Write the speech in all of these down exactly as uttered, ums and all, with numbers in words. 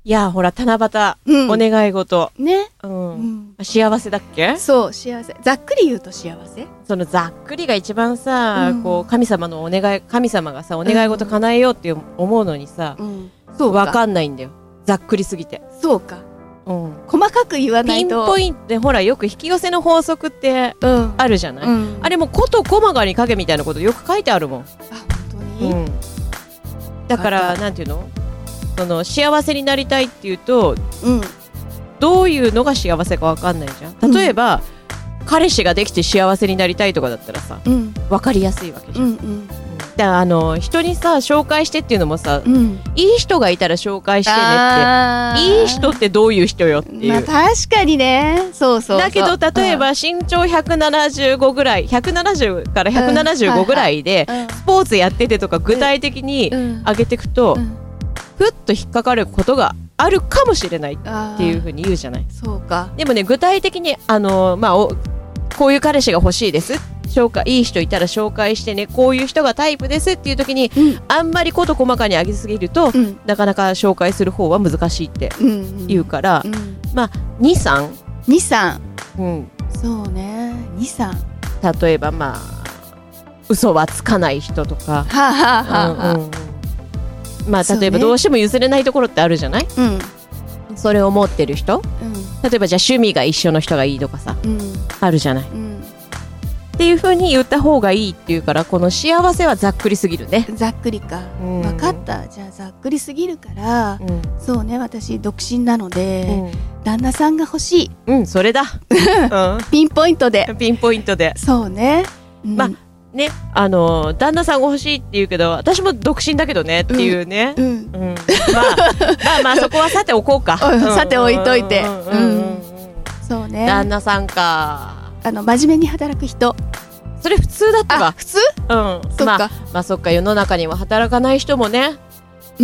いやほら七夕、 うん、 お願い事ね、 うんうん、 幸せだっけ？ そう幸せ、ざっくり言うと幸せ。 そのざっくりが一番さ、 うん、 こう神様のお願い、神様がさお願い事叶えようって思うのにさ、うん、 そう分かんないんだよ、ざっくりすぎて。 そうか、 うん、 細かく言わないと。 ピンポイントでほらよく引き寄せの法則ってあるじゃない、うん、あれもこと細かに影みたいなことよく書いてあるもん。あ、 本当に、うん、 だからなんていうの、その幸せになりたいっていうと、 うん、 どういうのが幸せか分かんないじゃん。例えば、うん、彼氏ができて幸せになりたいとかだったらさ、うん、分かりやすいわけじゃん、うんうん、だからあの人にさ紹介してっていうのもさ、うん、いい人がいたら紹介してねって、いい人ってどういう人よっていう、まあ、 確かにね、そうそうそう。 だけど例えば身長ひゃくななじゅうごぐらい、ひゃくななじゅうからひゃくななじゅうごぐらいでスポーツやっててとか具体的に上げていくと、うんうん、ふっと引っかかることがあるかもしれないっていうふうに言うじゃない。 そうか。 でもね、具体的にあの、まあ、おこういう彼氏が欲しいです、紹介いい人いたら紹介してね、こういう人がタイプですっていう時に、うん、あんまり事細かに上げすぎると、うん、なかなか紹介する方は難しいって言うから、うんうん、まあにさん、 にさん、 うん、 そうね、にさん、 例えばまあ嘘はつかない人とか、はあはあはあ、うんうん、まあ例えばどうしても譲れないところってあるじゃない、うん、それを持ってる人、うん、例えばじゃあ趣味が一緒の人がいいとかさ、うん、あるじゃない、うん、っていう風に言った方がいいっていうから、この幸せはざっくりすぎるね。 ざっくりか、うん、分かった。じゃあざっくりすぎるから、うん、そうね、私独身なので、うん、旦那さんが欲しい。 うん、それだ、うん、 ピンポイントでピンポイントで、 そうね、うん、 まあね、あの旦那さんが欲しいって言うけど、私も独身だけどねっていうね、うんうんうん、まあまあまあそこはさておこうか、うん、 さて置いといて、そうね、 旦那さんか、 あの真面目に働く人、 それ普通だったわ。 普通、 うん、そっか、まあ、まあそっか、世の中には働かない人もね、うん、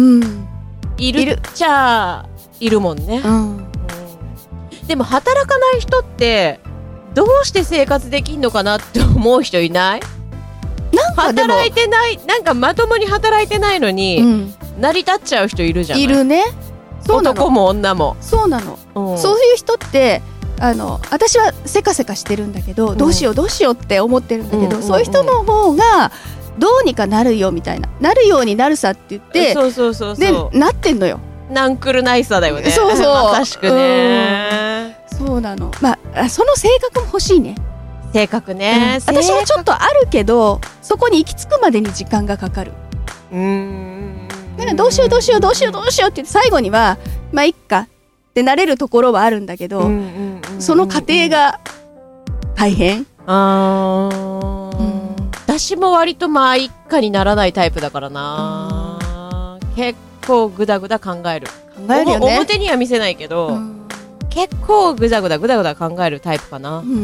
いるっちゃいるもんね、うんうん、でも働かない人ってどうして生活できんのかなって思う人いない？なんかでも働いてない、なんかまともに働いてないのに、うん、成り立っちゃう人いるじゃない。 いるね。そうなの、 男も女もそうなの、うん、そういう人ってあの私はせかせかしてるんだけど、うん、どうしようどうしようって思ってるんだけど、うんうんうん、そういう人の方がどうにかなるよみたいな、なるようになるさって言って、 そうそうそうそう、 でなってんのよ。 なんくるないさだよね。 そうそう、 まさしくね、 うん、そうなの。まあその性格も欲しいね。 性格ね、 うん、私もちょっとあるけど、そこに行き着くまでに時間がかかる。うーん、だからどうしようどうしようどうしようどうしようって言って最後にはまあいっかってなれるところはあるんだけど、うんうんうんうん、その過程が大変。あー、うん、 私も割とまあいっかにならないタイプだからな、うん、結構グダグダ考える考えるよね。 表には見せないけど、うん、結構グダグダグダグダ考えるタイプかな。うん、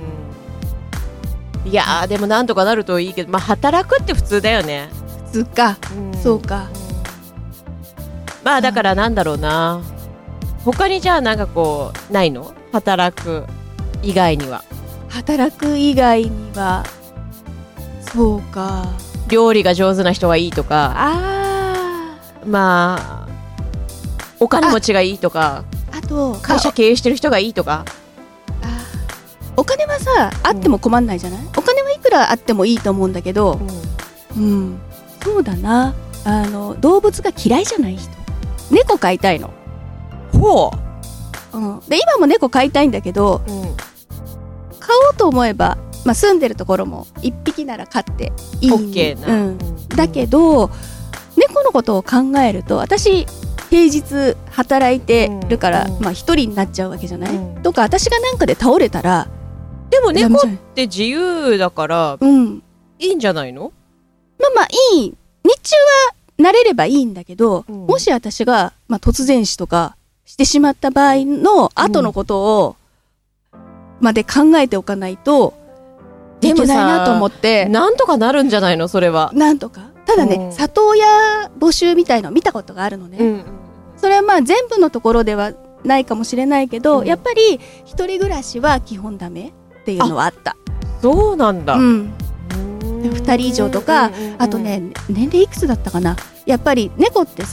いやーでもなんとかなるといいけど、まあ働くって普通だよね。 普通か、うん、そうか、うん、 まあだからなんだろうな、他にじゃあなんかこうないの？働く以外には。 働く以外には、そうか、 料理が上手な人がいいとか、 あ、 まあお金持ちがいいとか、 あと会社経営してる人がいいとか。 あ、お金はさあっても困んないじゃない、うん、お金はいくらあってもいいと思うんだけど、うん、うん、そうだな、あの動物が嫌いじゃない人。猫飼いたいの。 ほう、 うん、で今も猫飼いたいんだけど、うん、飼おうと思えば、まあ、住んでるところもいっぴきなら飼っていい、 OK な、うん、 だけど猫のことを考えると、私平日働いてるから、うん、まあ一人になっちゃうわけじゃない、うん、とか私がなんかで倒れたら、 でも猫って自由だから、うん、いいんじゃないの？ まあまあいい、日中は慣れればいいんだけど、うん、もし私が、まあ、突然死とかしてしまった場合の後のことを、うん、まで考えておかないといけないなと思って。 なんとかなるんじゃないのそれは。 なんとか、ただね、うん、里親募集みたいの見たことがあるのね、うん、それはまあ全部のところではないかもしれないけど、うん、やっぱり一人暮らしは基本ダメっていうのはあった。 そうなんだ、うん、 ふたり以上とか、あとね年齢いくつだったかな、やっぱり猫ってさ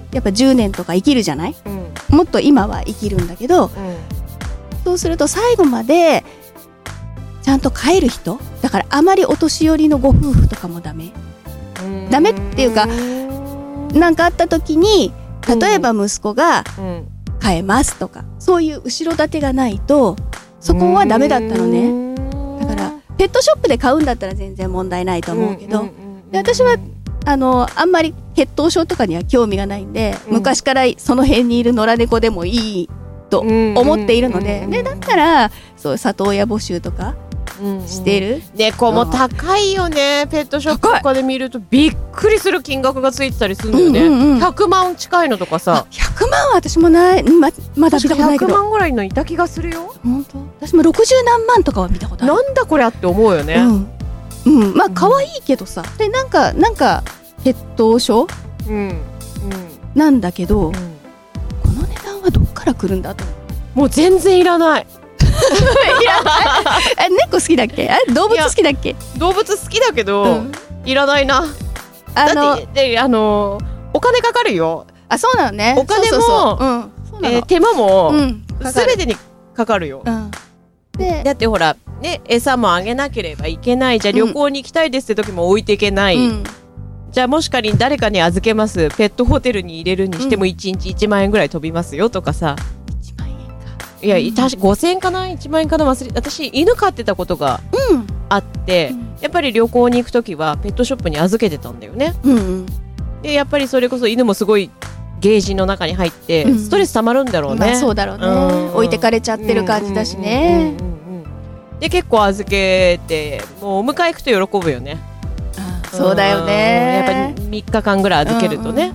やっぱじゅうねんとか生きるじゃない、うん、もっと今は生きるんだけど、うん、そうすると最後までちゃんと帰る人だから、あまりお年寄りのご夫婦とかもダメダメっていうか、なんかあった時に例えば息子が変えますとか、そういう後ろ盾がないとそこはダメだったのね。だからペットショップで買うんだったら全然問題ないと思うけど、で私はあのあんまり血統症とかには興味がないんで、うん、昔からその辺にいる野良猫でもいいと思っているので、でだったらそう里親募集とかしている、うんうん、 猫も高いよね。ペットショップとかで見るとびっくりする金額がついてたりするんだよね、うんうんうん、ひゃくまん近いのとかさ。 ひゃくまんは私もない、 ま, まだ見たことないけどひゃくまんぐらいのいた気がするよ。 本当？私もろくじゅうなんまんとかは見たことある。 なんだこれって思うよね、 うんうん、まあ可愛いけどさ、でなんかなんか血統症、うんうん、なんだけど、うん、この値段はどっから来るんだと。 もう全然いらないいらない。猫好きだっけ？あ、動物好きだっけ？ 動物好きだけど、うん、いらないな。あのだってであのお金かかるよ。 あ、そうなのね。 お金もそうそうそう、うん、そうなの、えー、手間も、うん、全てにかかるよ、うん、でだってほらね、餌もあげなければいけない。じゃあ旅行に行きたいですって時も置いていけない、うん、じゃあもし仮に誰かに預けます、ペットホテルに入れるにしてもいちにちいちまんえんぐらい飛びますよとかさ。 いちまんえんか。 いや、うん、確かごせんえんかな、いちまんえんかな、忘れ。私犬飼ってたことがあって、うん、やっぱり旅行に行く時はペットショップに預けてたんだよね、うんうん、でやっぱりそれこそ犬もすごいゲージの中に入ってストレス溜まるんだろうね、 うん、まあ、そうだろうね、うん、置いてかれちゃってる感じだしね。 で結構預けてもうお迎え行くと喜ぶよね。 ああ、そうだよね。 やっぱりみっかかんぐらい預けるとね、うんうん、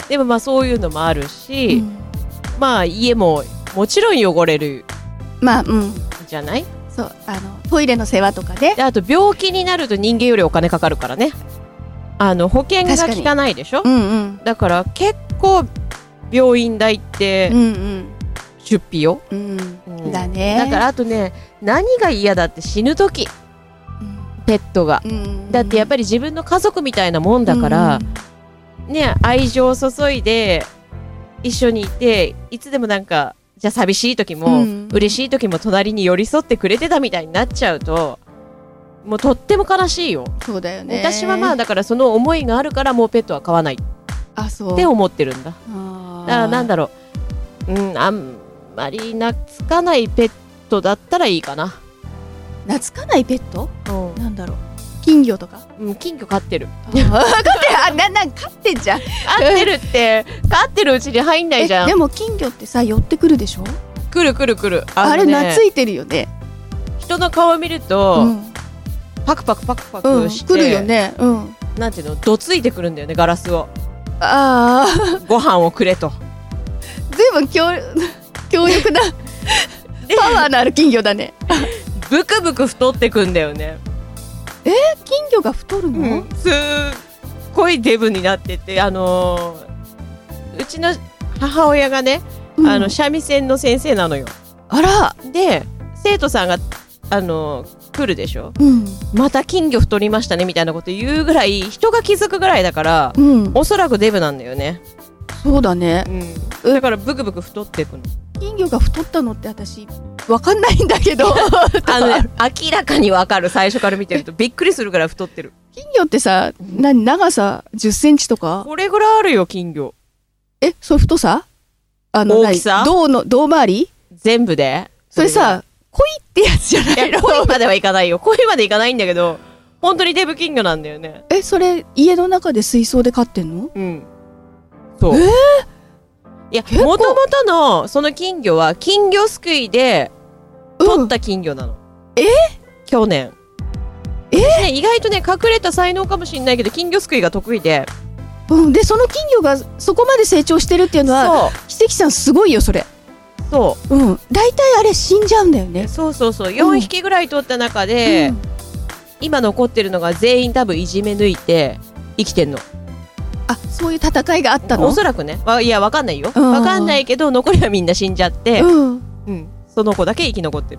でもまあそういうのもあるし、うん、まあ家ももちろん汚れる、 まあうんじゃない。 そうあのトイレの世話とかで、 であと病気になると人間よりお金かかるからね。あの保険が効かないでしょ、うんうん、だから結構病院代って出費よ、うんうんうん、 だね。 だからあとね、何が嫌だって死ぬ時、うん、ペットが、うん、だってやっぱり自分の家族みたいなもんだから、うん、ね、愛情を注いで一緒にいて、いつでもなんかじゃあ寂しい時も、うん、嬉しい時も隣に寄り添ってくれてたみたいになっちゃうともうとっても悲しいよ。 そうだよね。 私はまあだからその思いがあるからもうペットは飼わないあ、そうって思ってるんだ。あだからなんだろう、うん、あんまり懐かないペットだったらいいかな。 懐かないペット、うん、なんだろう、金魚とか、 うん、金魚飼ってる。 飼ってる、あ、な、なん飼ってんじゃん。飼ってるって飼ってるうちに入んないじゃん。 でも金魚ってさ寄ってくるでしょ。 来る来る来る。 あ, ね、あれ懐いてるよね。 人の顔見ると、うん、パクパクパクパクして、 うん、来るよね、うん、 なんていうの、どついてくるんだよね、ガラスを。 ああご飯をくれと。 随分強強力なパワーのある金魚だね。 ブクブク太ってくんだよね。 えー、金魚が太るの、 うん、すっごいデブになってて、あのー、うちの母親がね、うん、あの三味線の先生なのよ。 あら。 で生徒さんがあのー、来るでしょ、うん、また金魚太りましたねみたいなこと言うぐらい、人が気づくぐらいだから、うん、おそらくデブなんだよね。 そうだね、 うん、だからブクブク太っていくの。 金魚が太ったのって私わかんないんだけどあの、ね、明らかにわかる。最初から見てるとびっくりするぐらい太ってる。 金魚ってさ、何、長さじゅっセンチとか、 これぐらいあるよ金魚。 え、それ太さ、あの大きさ、胴の胴回り全部でそれさ、恋ってやつじゃないの。 恋まではいかないよ。恋までいかないんだけど、本当にデブ金魚なんだよね。 え、それ家の中で水槽で飼ってんの？ うん、そう。えー、いや、もともとのその金魚は金魚すくいで取った金魚なの、うん、 え去年えね、意外とね隠れた才能かもしれないけど金魚すくいが得意で、 うん、でその金魚がそこまで成長してるっていうのは奇跡さんすごいよそれ。 そう、 うん、大体あれ死んじゃうんだよね。 そうそうそう、よんひきぐらい取った中で、うん、今残ってるのが全員多分いじめ抜いて生きてんの。 あ、そういう戦いがあったの？ おそらくね、いやわかんないよ、うん、わかんないけど残りはみんな死んじゃって、うんうん、その子だけ生き残ってる。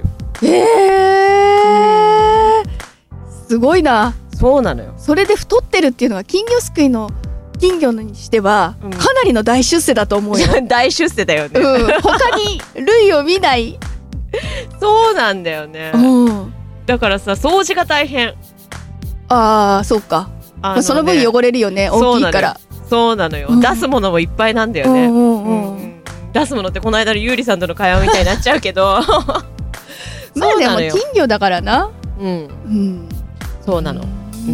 えー、すごいな。 そうなのよ。 それで太ってるっていうのは金魚すくいの金魚にしてはかなりの大出世だと思うよ。 大出世だよね、 うん、他に類を見ない。 そうなんだよね、うん、だからさ掃除が大変。 ああそうか、あのね、まあ、その分汚れるよね、大きいから。 そうなのよ、うん、出すものもいっぱいなんだよね、うんうんうんうん、出すものってこの間のゆうりさんとの会話みたいになっちゃうけどまあでも金魚だからな。 うん、うん、そうなの、うん、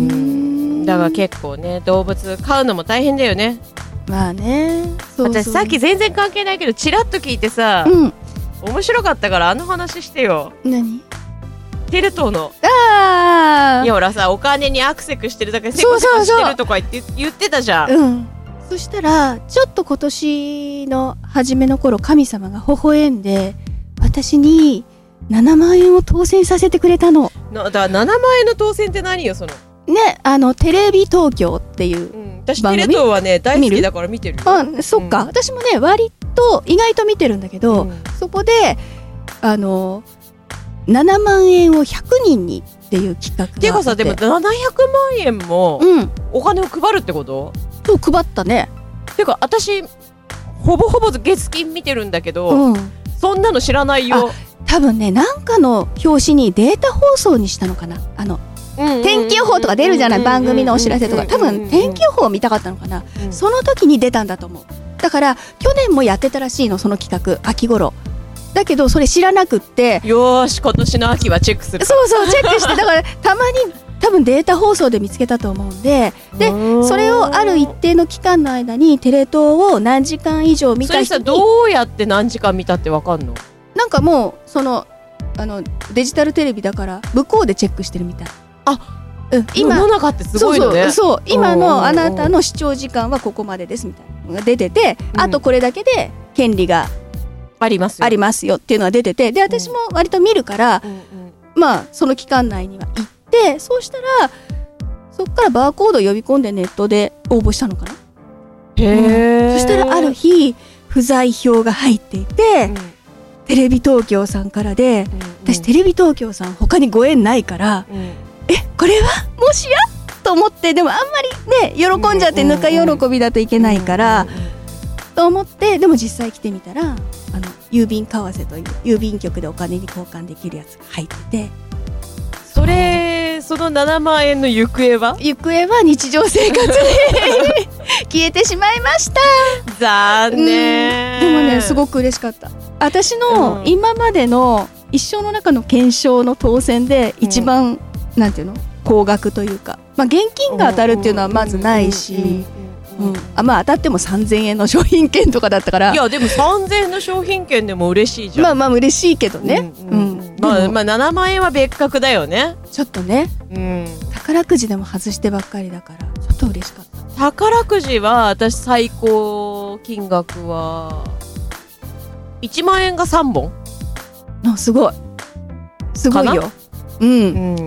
だから結構ね動物飼うのも大変だよね。 まあね、そうそう、 私さっき全然関係ないけどチラッと聞いてさ、うん、面白かったからあの話してよ。 何？ テレ東の。 ああ。 いやほらさ、お金にアクセクしてるだけでセコセコしてるとか言って言ってたじゃん。 うん。そしたらちょっと今年の初めの頃神様が微笑んで私にななまんえんを当選させてくれたの。 なだからななまんえんの当選って何よその。 ね、あのテレビ東京っていう、うん、 私テレ東はね大好きだから見てるよ。 あ、そっか、うん、私もね割と意外と見てるんだけど、うん、そこであのななまんえんをひゃくにんにっていう企画があって。 てかさ、でもななひゃくまんえんもお金を配るってこと？ そう、配ったね。 てか私ほぼほぼ月金見てるんだけど、うん、そんなの知らないよ。 多分ね、なんかの表紙にデータ放送にしたのかな。あの天気予報とか出るじゃない、番組のお知らせとか。多分天気予報を見たかったのかな、うん、その時に出たんだと思う。だから去年もやってたらしいの、その企画、秋頃だけどそれ知らなくって、 よーし今年の秋はチェックする。 そうそう、チェックしてだからたまに多分データ放送で見つけたと思うんで、でそれをある一定の期間の間にテレ東を何時間以上見た人に。 それさ、どうやって何時間見たってわかんの？ なんかもうそのあのデジタルテレビだから向こうでチェックしてるみたい。 あ、うん、今世の中ってすごいのね。 そうそうそう、今のあなたの視聴時間はここまでですみたいなのが出てて、うん、あとこれだけで権利がありますよ、 ありますよっていうのが出てて、で私も割と見るから、うんうんうん、まあその期間内には行って、そうしたらそっからバーコードを呼び込んでネットで応募したのかな。 へー、 うん、そしたらある日不在票が入っていて、うん、テレビ東京さんからで、うんうん、私テレビ東京さん他にご縁ないから、うん、えこれはもしやと思って、でもあんまりね喜んじゃってぬか喜びだといけないから、うんうんうん、と思って、でも実際来てみたらあの郵便為替という郵便局でお金に交換できるやつが入ってて、 それそのななまんえんの行方は行方は日常生活で消えてしまいました。 残念、 うん、でもねすごく嬉しかった。私の今までの一生の中の検証の当選で一番、うん、なんていうの高額というか、まあ、現金が当たるっていうのはまずないし、うん、あまあ当たってもさんぜんえんの商品券とかだったから。 いやでもさんぜんえんの商品券でも嬉しいじゃん。 まあまあ嬉しいけどね、うんうんうん、 まあ、まあななまんえんは別格だよね。 ちょっとね、うん、宝くじでも外してばっかりだからちょっと嬉しかった。 宝くじは私最高金額はいちまんえんがさんぼん。 あ、すごいすごいよ。うん、うん、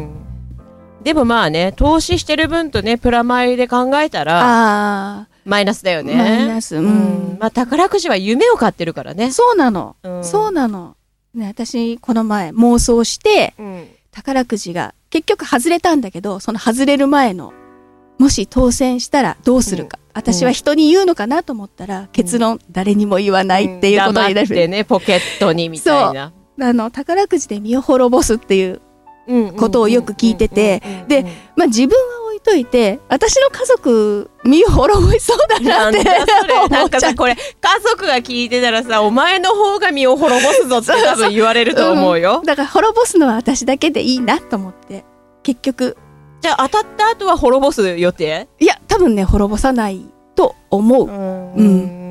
でもまあね投資してる分とねプラマイで考えたらあマイナスだよね。 マイナス、うんうん、 まあ宝くじは夢を買ってるからね。 そうなの、うん、そうなの、ね、私この前妄想して、うん、宝くじが結局外れたんだけど、その外れる前のもし当選したらどうするか、うん、私は人に言うのかなと思ったら、うん、結論誰にも言わないっていうことになる、うん、 黙ってねポケットにみたいな。 そうあの宝くじで身を滅ぼすっていうことをよく聞いてて、で、まあ、自分は置いといて私の家族身を滅ぼしそうだなってなんかさこれ家族が聞いてたらさお前の方が身を滅ぼすぞって多分言われると思うよ。 うん、だから滅ぼすのは私だけでいいなと思って結局。 じゃあ当たった後は滅ぼす予定？ いや多分ね滅ぼさないと思う。うん、うん、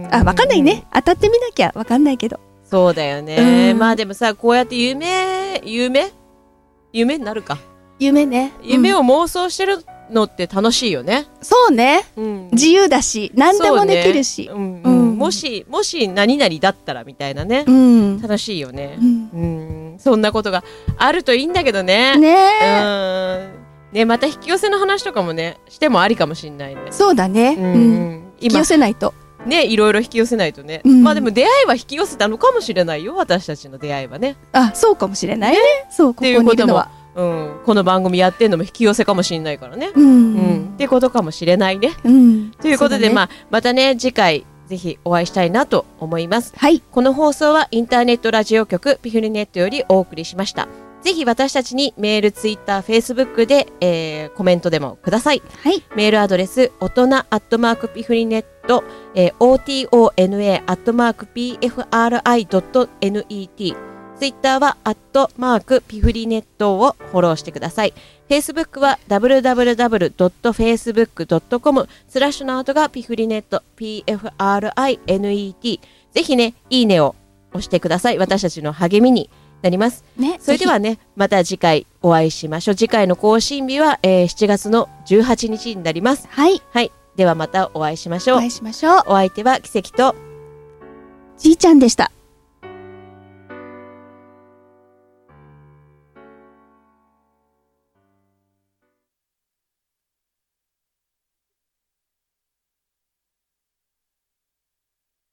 あ分かんないね、当たってみなきゃ分かんないけど。 そうだよね、うん、まあでもさこうやって夢夢夢になるか夢ね、 夢を妄想してるのって楽しいよね。 そうね、うん、自由だし何でもできるし、ねうんうん、 もしもし何々だったらみたいなね、うん、楽しいよね、うんうん、そんなことがあるといいんだけどね。 ねえ、うん、ねまた引き寄せの話とかもねしてもありかもしれないね。 そうだね、うんうん、引き寄せないとね、いろいろ引き寄せないとね、うん、まあでも出会いは引き寄せたのかもしれないよ、私たちの出会いはね。 あ、そうかもしれないね、そうここにいるのはうん、この番組やってんのも引き寄せかもしれないからね、 うんうん、 ってことかもしれないね、 うん、 ということで、ね、まあ、またね次回ぜひお会いしたいなと思います、 はい、 この放送はインターネットラジオ局ピフリネットよりお送りしました。ぜひ私たちにメール、ツイッター、フェイスブックで、えー、コメントでもください、 はい、 メールアドレス大人アットマークピフリネット、えー、オーティーオーエヌエー アットマーク ピーエフアールアイ ドット ネット、ツイッターはアットマークピフリネットをフォローしてください。フェイスブックは ダブリューダブリューダブリュードットフェイスブックドットコム スラッシュの後がピフリネット ピーエフアールアイエヌイーティー、 ぜひねいいねを押してください。私たちの励みになります、ね、それではねまた次回お会いしましょう。次回の更新日は、えー、しちがつのじゅうはちにちになります。 はい、 はい、ではまたお会いしましょう。 お会いしましょう。 お相手は奇跡とじいちゃんでした。